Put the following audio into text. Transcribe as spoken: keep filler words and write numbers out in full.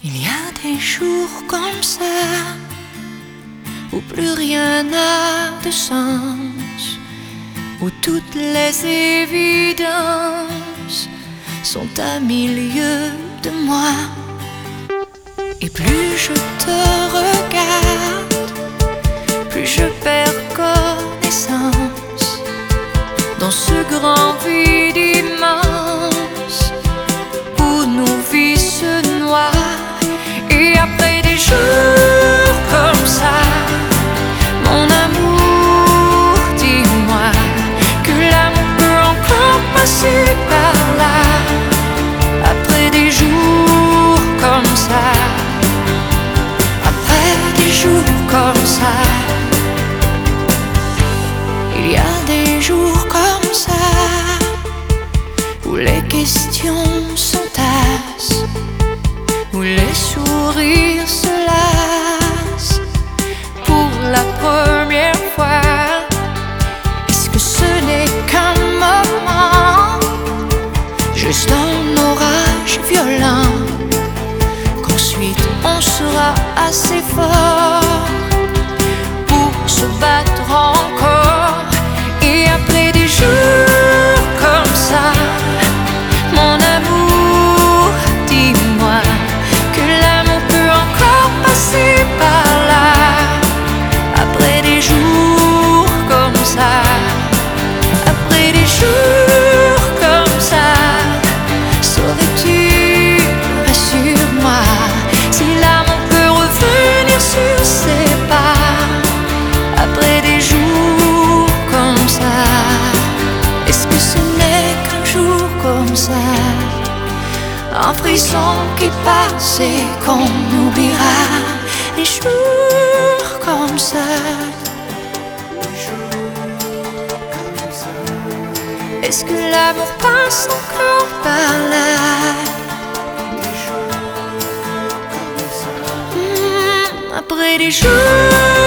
Il y a des jours comme ça où plus rien n'a de sens, où toutes les évidences sont à milieu de moi. Et plus je te regarde, plus je perds connaissance dans ce grand vide immense où nos vies se noient. Et après des jours comme ça, mon amour, dis-moi que l'amour peut encore passer par là. Après des jours comme ça, après des jours comme ça, il y a des jours comme ça où les questions s'entassent, où les sourires se lassent pour la première fois. Est-ce que ce n'est qu'un moment, juste un orage violent, qu'ensuite on sera assez fort pour se battre encore? Et après des jours comme ça, mon amour, dis-moi que l'amour peut encore passer par là. Après des jours comme ça, après des jours comme ça, saurais-tu, rassure-moi, si l'amour peut revenir sur ses pas? Après des jours comme ça, est-ce que ce n'est qu'un jour comme ça, un frisson qui passe et qu'on oubliera? Les jours comme ça, est-ce que l'amour passe encore par là? Mmh, après des jours